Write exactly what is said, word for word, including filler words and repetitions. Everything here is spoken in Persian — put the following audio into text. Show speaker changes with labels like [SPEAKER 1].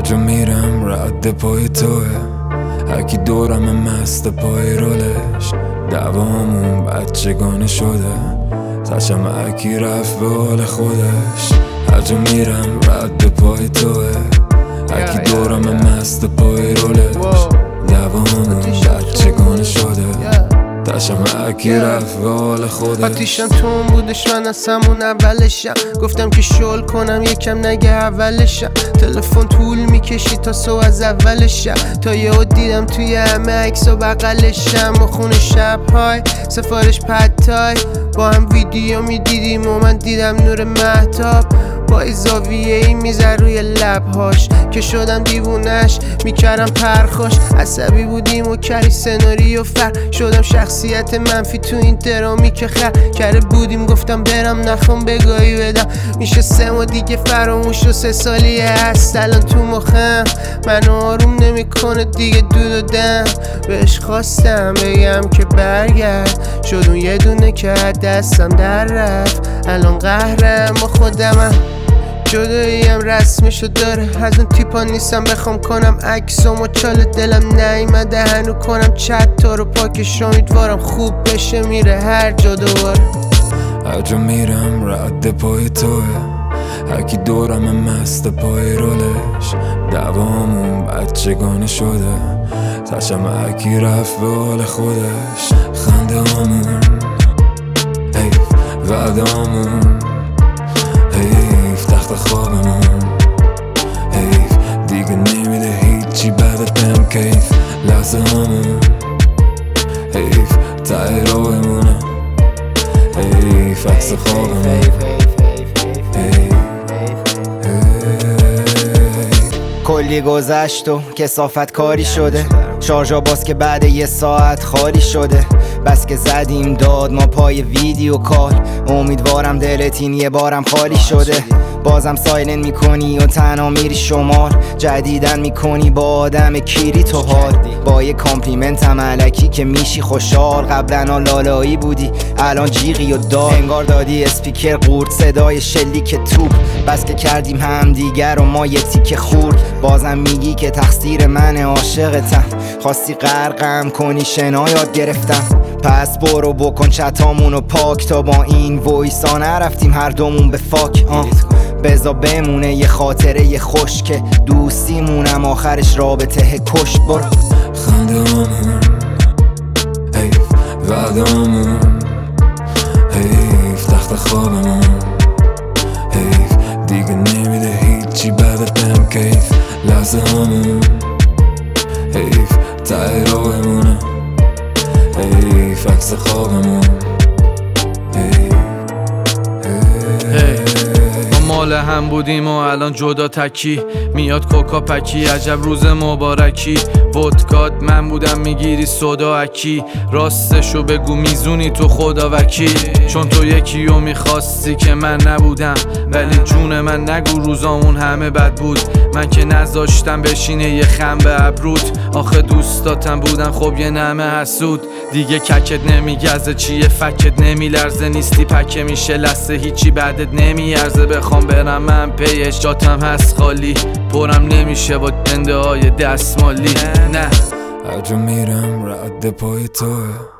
[SPEAKER 1] هرجا میرم رد پای توه، هرکی دورم مست پای رولش، دوامون بچگانه شده، تشم هرکی رفت به حال خودش. هرجا میرم رد پای توه، هرکی دورم مست پای رولش، دوامون بچگانه شده، تشم هرکی رفت به حال خودش.
[SPEAKER 2] آتیشم تون بودش، من از همون اولشم گفتم که شل کنم یکم نگه اولشم. تلفن طول میکشید تا صبح از اولشم، تا یهو دیدم توی همه عکس و بغلشم. و خونه شب‌های سفارش پدتای با هم ویدیو میدیدیم و من دیدم نور مهتاب با زاویه ای میزه روی لبهاش که شدم دیوونش میکردم پرخاش. عصبی بودیم و کلی سناریو فر شدم شخصیت منفی تو این درامی که خر کرده بودیم. گفتم برم نخوام بگاهی بدم، میشه سه ما دیگه فراموش و سه سالیه هست الان تو مخم، منو آروم نمیکنه دیگه دود و دم. بهش خواستم بگم که برگرد، شد اون یه دونه که دستم در رفت، الان قهرم با خودمم. جداییم رسمشو داره، از اون تیپا نیستم بخوام کنم عکسام و چال دلم نیمده هنو کنم چت تا رو پاکش، امیدوارم خوب بشه میره هر جا دوباره.
[SPEAKER 1] هرجا میرم رد پای توه، هرکی دورم مست پای رولش، دوامون بچگانه شده، تشم هرکی رفت به حال خودش. خنده همون حیف، وعدامون حیف، تخت خوابمون حیف، دیگه نمیده هیچی بعدتم کیف. لحظه همون حیف، ته راهمونه حیف، عکس خوابمون
[SPEAKER 3] کلی گذشت و کثافت کاری شده، شارژا باز که بعد یه ساعت خالی شده. بس که زدیم داد ما پای ویدیو کال، امیدوارم دلت این یه بارم خالی شده. بازم سایلن میکنی و تنها میری شمال، جدیدن میکنی با آدم کیری تو حال، با یه کامپلیمنت هم علکی که میشی خوشحال. قبلا لالایی بودی الان جیغی و دار، انگار دادی اسپیکر قورت صدای شلیک توپ. بس که کردیم هم دیگر و ما یه تیکه خورد، بازم میگی که تقصیر من عاشقتم، خواستی غرقم کنی شنا یاد گرفتم. پس برو بکن چتامونو پاک، تا با این وایسا نرفتیم هر دومون به فاک. آه بزا بمونه یه خاطره یه خوش که دوستیمونم آخرش رابطه کشت. برو
[SPEAKER 1] خنده همون حیف، وعدامون حیف، تخت خوابمون حیف، دیگه نمیده هیچی بعدتم کیف. لحظه همون حیف، ته راهمونه حیف، عکس خوابمون حیف.
[SPEAKER 4] مال هم بودیم و الان جدا تکی، میاد کوکا پکی، عجب روز مبارکی. ودکات من بودم میگیری صدا اکی، راستشو بگو میزونی تو خدا وکیل. چون تو یکی و میخواستی که من نبودم، ولی جون من نگو روزامون همه بد بود. من که نذاشتم بشینه یه خم به ابروت، آخه دوستاتم بودن خب یه نمه حسود. دیگه ککت نمیگزه چیه فکت نمیلرزه، نیستی پکه میشه لسه هیچی بعدت نمیارزه. بخوام برم من پیش جاتم هست خالی، پرم نمیشه با دنده های دستمالی. نه
[SPEAKER 1] هرجا میرم رد پای توه،